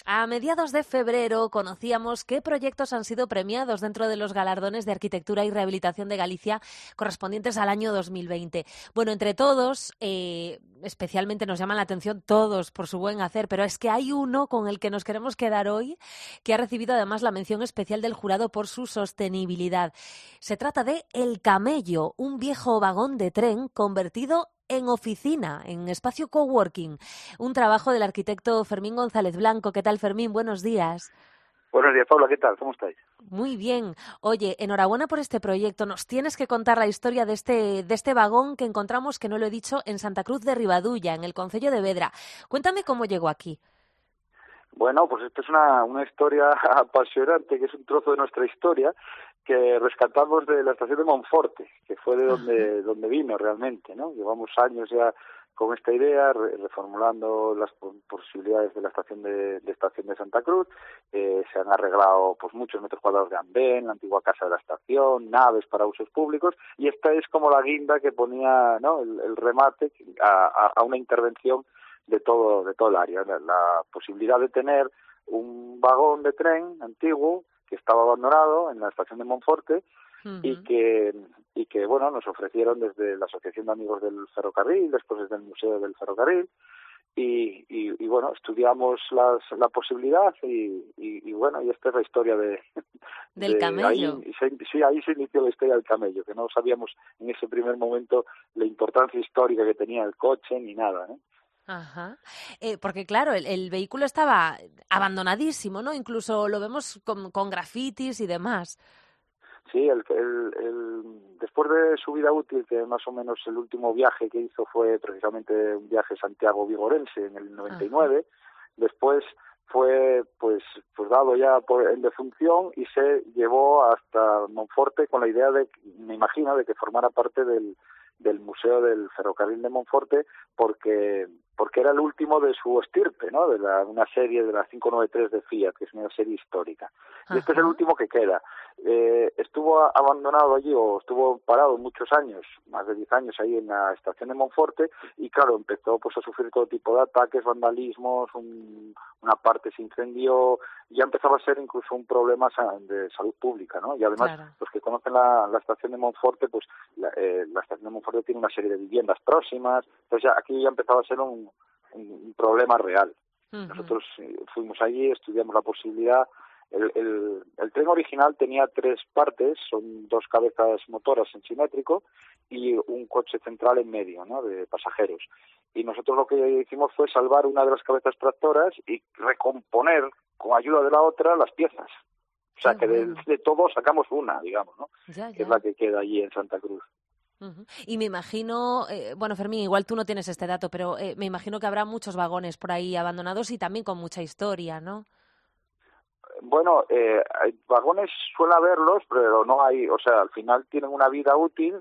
A mediados de febrero conocíamos qué proyectos han sido premiados dentro de los galardones de Arquitectura y Rehabilitación de Galicia correspondientes al año 2020. Bueno, entre todos, especialmente nos llaman la atención todos por su buen hacer, pero es que hay uno con el que nos queremos quedar hoy que ha recibido además la mención especial del jurado por su sostenibilidad. Se trata de El Camello, un viejo vagón de tren convertido en oficina, en espacio coworking. Un trabajo del arquitecto Fermín González Blanco. ¿Qué tal, Fermín? Buenos días. Buenos días, Paula, ¿qué tal? ¿Cómo estáis? Muy bien. Oye, enhorabuena por este proyecto. Nos tienes que contar la historia de este vagón que encontramos, que no lo he dicho, en Santa Cruz de Ribadulla, en el concello de Vedra. Cuéntame cómo llegó aquí. Bueno, pues esta es una historia apasionante, que es un trozo de nuestra historia que rescatamos de la estación de Monforte, que fue de donde vino realmente, ¿no? Llevamos años ya con esta idea, reformulando las posibilidades de la estación de Santa Cruz. Se han arreglado pues muchos metros cuadrados de andén, la antigua casa de la estación, naves para usos públicos, y esta es como la guinda que ponía, ¿no?, el remate a una intervención de todo el área, la posibilidad de tener un vagón de tren antiguo que estaba abandonado en la estación de Monforte y que bueno, nos ofrecieron desde la Asociación de Amigos del Ferrocarril, después desde el Museo del Ferrocarril, y bueno, estudiamos la posibilidad y bueno, y esta es la historia del camello. Ahí se inició la historia del camello, que no sabíamos en ese primer momento la importancia histórica que tenía el coche ni nada, ¿no? Ajá. Porque claro, el vehículo estaba abandonadísimo, ¿no? Incluso lo vemos con grafitis y demás. Sí, después de su vida útil, que más o menos el último viaje que hizo fue precisamente un viaje Santiago-Vigorense en el 99, después fue pues dado ya en defunción y se llevó hasta Monforte con la idea me imagino, de que formara parte del Museo del Ferrocarril de Monforte, porque era el último de su estirpe, ¿no?, de una serie de la 593 de Fiat, que es una serie histórica. Y este es el último que queda. Estuvo abandonado allí, o estuvo parado muchos años, más de 10 años ahí en la estación de Monforte, y claro, empezó pues a sufrir todo tipo de ataques, vandalismos, una parte se incendió, ya empezaba a ser incluso un problema de salud pública, ¿no? Y además, los que conocen la estación de Monforte, pues la estación de Monforte tiene una serie de viviendas próximas, entonces aquí ya empezaba a ser un problema real. Nosotros fuimos allí, estudiamos la posibilidad. El tren original tenía 3 partes, son 2 cabezas motoras en simétrico y un coche central en medio, ¿no?, de pasajeros. Y nosotros lo que hicimos fue salvar una de las cabezas tractoras y recomponer con ayuda de la otra las piezas. O sea, que de todo sacamos una, digamos, ¿no? Que es la que queda allí en Santa Cruz. Y me imagino, bueno, Fermín, igual tú no tienes este dato, pero me imagino que habrá muchos vagones por ahí abandonados y también con mucha historia, ¿no? Bueno, hay vagones, suele haberlos, pero no hay, o sea, al final tienen una vida útil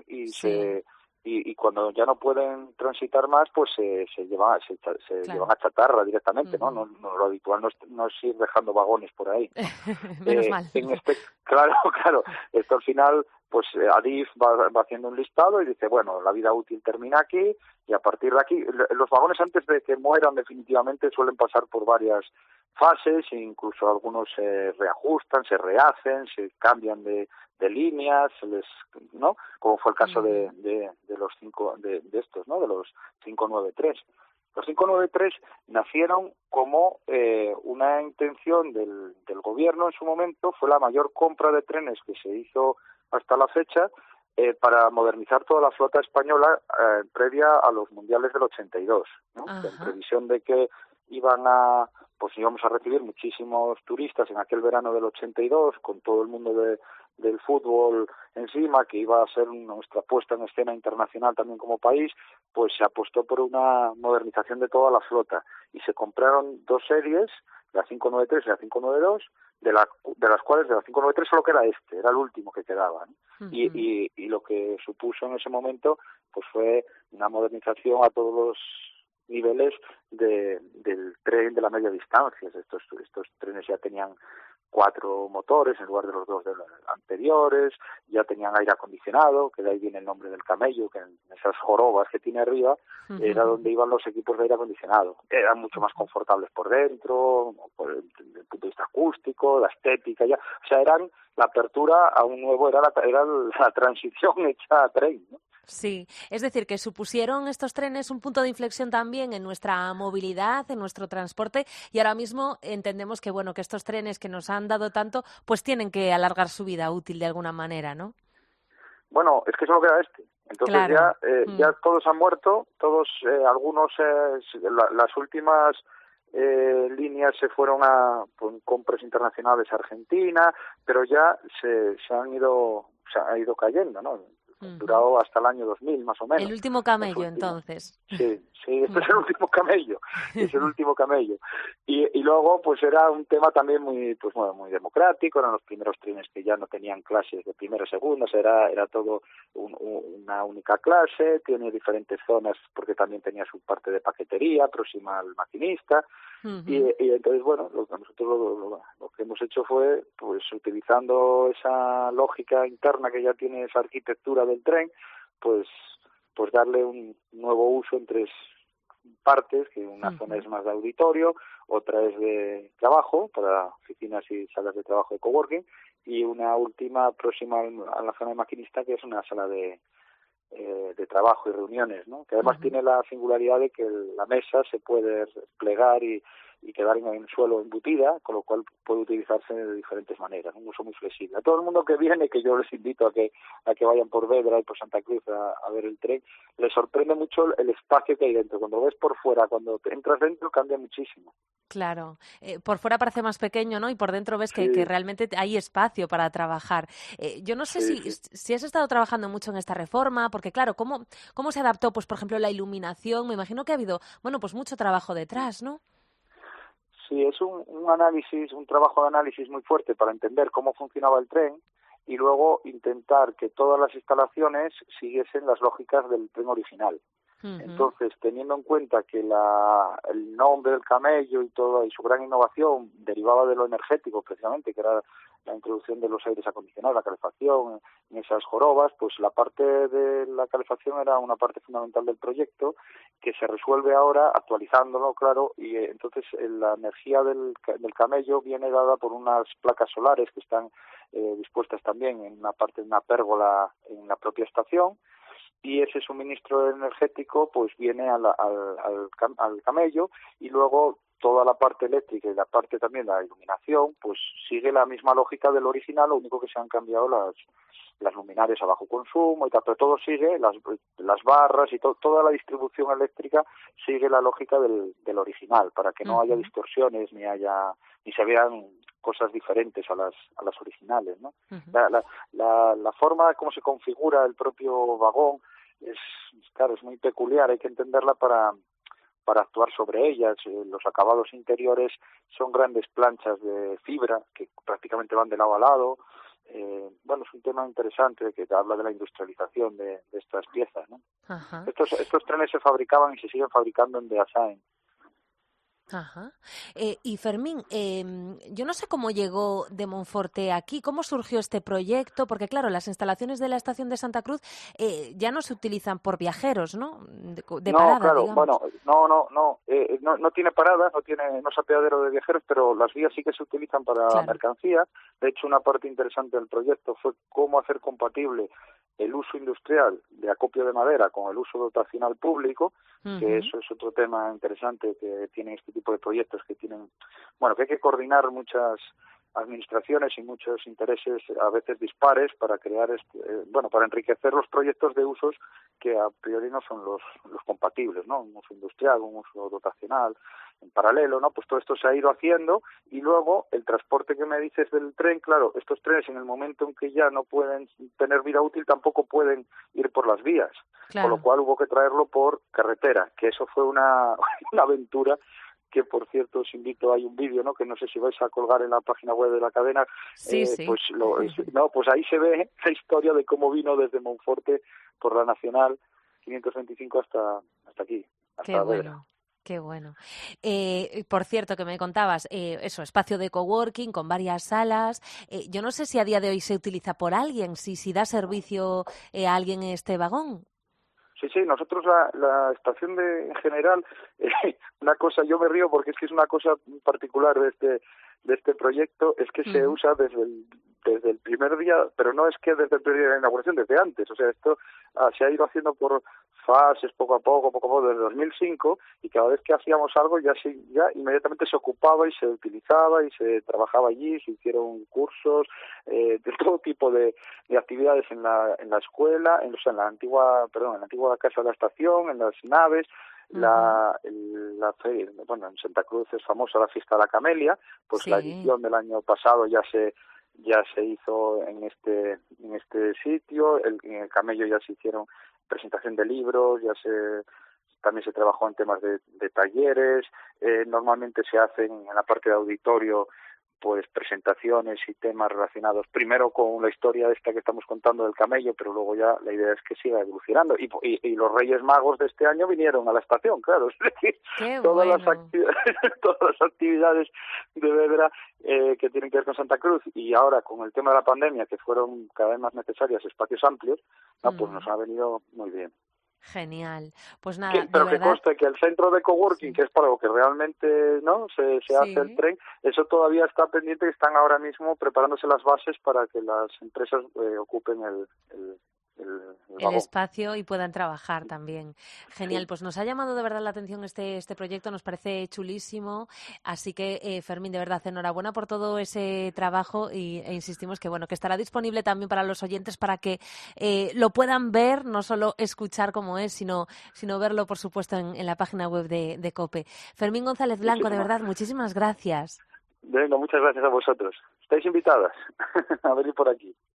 y cuando ya no pueden transitar más, pues se llevan a chatarra directamente, ¿no? No, lo habitual no es ir dejando vagones por ahí, ¿no? Menos mal. Claro, esto al final, pues Adif va haciendo un listado y dice, bueno, la vida útil termina aquí, y a partir de aquí, los vagones antes de que mueran definitivamente suelen pasar por varias fases, e incluso algunos se reajustan, se rehacen, se cambian de líneas, ¿no? Como fue el caso de los de estos, ¿no?, de los 593. Los 593 nacieron como una intención del gobierno en su momento, fue la mayor compra de trenes que se hizo hasta la fecha, para modernizar toda la flota española previa a los mundiales del 82, ¿no? En previsión de que íbamos a recibir muchísimos turistas en aquel verano del 82, con todo el mundo del fútbol encima, que iba a ser nuestra puesta en escena internacional también como país, pues se apostó por una modernización de toda la flota y se compraron 2 series, la 593 y la 592, de las cuales de la 593 solo queda era el último que quedaba, ¿no? Y lo que supuso en ese momento pues fue una modernización a todos los niveles del tren de la media distancia. Estos trenes ya tenían 4 motores en lugar de los 2 de los anteriores, ya tenían aire acondicionado, que de ahí viene el nombre del camello, que en esas jorobas que tiene arriba era donde iban los equipos de aire acondicionado. Eran mucho más confortables por dentro, acústico, la estética, ya, o sea, eran la apertura a un nuevo, era la transición hecha a tren, ¿no? Sí, es decir, que supusieron estos trenes un punto de inflexión también en nuestra movilidad, en nuestro transporte, y ahora mismo entendemos que, bueno, que estos trenes que nos han dado tanto, pues tienen que alargar su vida útil de alguna manera, ¿no? Bueno, es que solo queda este. Entonces Claro. ya todos han muerto, todos, algunos, las últimas líneas se fueron con compras internacionales a Argentina, pero ya se ha ido cayendo, ¿no? Durado hasta el año 2000 más o menos. El último camello, entonces. Sí, este es el último camello, es el último camello. Y luego, pues era un tema también muy, pues bueno, muy democrático, eran los primeros trenes que ya no tenían clases de primera y segunda, era todo una única clase, tiene diferentes zonas porque también tenía su parte de paquetería próxima al maquinista. Y entonces, bueno, nosotros lo que hemos hecho fue, pues utilizando esa lógica interna que ya tiene esa arquitectura del tren, pues darle un nuevo uso en tres partes, que una zona es más de auditorio, otra es de trabajo, para oficinas y salas de trabajo de coworking, y una última próxima a la zona de maquinista, que es una sala de trabajo y reuniones, ¿no? Que además tiene la singularidad de que la mesa se puede plegar y quedar en el suelo embutida, con lo cual puede utilizarse de diferentes maneras, un uso muy flexible. A todo el mundo que viene, que yo les invito a que vayan por Vedra y por Santa Cruz a ver el tren, les sorprende mucho el espacio que hay dentro. Cuando ves por fuera, cuando te entras dentro, cambia muchísimo. Claro, por fuera parece más pequeño, ¿no? Y por dentro ves que realmente hay espacio para trabajar. Yo no sé si has estado trabajando mucho en esta reforma, porque claro, ¿cómo se adaptó, pues por ejemplo, la iluminación? Me imagino que ha habido, bueno, pues mucho trabajo detrás, ¿no? Sí, es un trabajo de análisis muy fuerte para entender cómo funcionaba el tren y luego intentar que todas las instalaciones siguiesen las lógicas del tren original. Entonces, teniendo en cuenta que el nombre del camello y su gran innovación derivaba de lo energético, precisamente, que era la introducción de los aires acondicionados, la calefacción en esas jorobas, pues la parte de la calefacción era una parte fundamental del proyecto que se resuelve ahora actualizándolo, claro, y entonces la energía del camello viene dada por unas placas solares que están dispuestas también en una pérgola en la propia estación, y ese suministro energético pues viene al camello, y luego toda la parte eléctrica y la parte también de la iluminación pues sigue la misma lógica del original, lo único que se han cambiado las luminarias a bajo consumo y tal, pero todo sigue, las barras y toda la distribución eléctrica sigue la lógica del original, para que no haya distorsiones ni se vean cosas diferentes a las originales, ¿no? La forma como se configura el propio vagón es muy peculiar, hay que entenderla para actuar sobre ellas. Los acabados interiores son grandes planchas de fibra que prácticamente van de lado a lado. Bueno, es un tema interesante que habla de la industrialización de estas piezas, ¿no? Estos trenes se fabricaban y se siguen fabricando en Beasain. Ajá. Y Fermín, yo no sé cómo llegó de Monforte aquí, cómo surgió este proyecto, porque claro, las instalaciones de la estación de Santa Cruz ya no se utilizan por viajeros, ¿no? De no, parada, claro, digamos. Bueno, no tiene parada, no es apeadero de viajeros, pero las vías sí que se utilizan para mercancía. De hecho, una parte interesante del proyecto fue cómo hacer compatible el uso industrial de acopio de madera con el uso dotacional público, que eso es otro tema interesante que tienen este tipo de proyectos que que hay que coordinar muchas administraciones y muchos intereses a veces dispares para crear para enriquecer los proyectos de usos que a priori no son los compatibles, ¿no? Un uso industrial, un uso dotacional en paralelo, ¿no? Pues todo esto se ha ido haciendo, y luego el transporte que me dices del tren, claro, estos trenes en el momento en que ya no pueden tener vida útil tampoco pueden ir por las vías, con lo cual hubo que traerlo por carretera, que eso fue una aventura que, por cierto, os invito, hay un vídeo, ¿no?, que no sé si vais a colgar en la página web de la cadena. Sí. Pues ahí se ve la historia de cómo vino desde Monforte por la Nacional 525 hasta aquí, hasta Vedra. Qué bueno. Por cierto, que me contabas, espacio de coworking con varias salas. Yo no sé si a día de hoy se utiliza por alguien, si da servicio a alguien este vagón. Sí, nosotros la estación en general, una cosa, yo me río porque es que es una cosa particular de de este proyecto es que se usa desde el primer día, pero no es que desde el primer día de la inauguración, desde antes. O sea, esto se ha ido haciendo por fases, poco a poco, desde 2005, y cada vez que hacíamos algo ya inmediatamente se ocupaba y se utilizaba y se trabajaba allí, se hicieron cursos de todo tipo de actividades en la escuela, en la antigua casa de la estación, en las naves. En Santa Cruz es famosa la fiesta de la Camelia, pues Sí. la edición del año pasado ya se hizo en este sitio. En el Camello ya se hicieron presentación de libros, también se trabajó en temas de talleres. Normalmente se hacen en la parte de auditorio pues presentaciones y temas relacionados primero con la historia esta que estamos contando del camello, pero luego ya la idea es que siga evolucionando. Y los Reyes Magos de este año vinieron a la estación, claro, es decir, todas las actividades de Vedra que tienen que ver con Santa Cruz, y ahora con el tema de la pandemia, que fueron cada vez más necesarias espacios amplios, pues nos ha venido muy bien. Genial. Pues nada, Pero de que verdad... conste que el centro de coworking, que es para lo que realmente no se hace el tren, eso todavía está pendiente, y están ahora mismo preparándose las bases para que las empresas ocupen el vagón. espacio y puedan trabajar también. Genial, Sí. pues nos ha llamado de verdad la atención este proyecto, nos parece chulísimo, así que Fermín, de verdad, enhorabuena por todo ese trabajo e insistimos que bueno, que estará disponible también para los oyentes para que lo puedan ver, no solo escuchar como es, sino verlo, por supuesto, en la página web de COPE. Fermín González Blanco, de verdad, muchísimas gracias. Venga, muchas gracias a vosotros. Estáis invitadas a venir por aquí.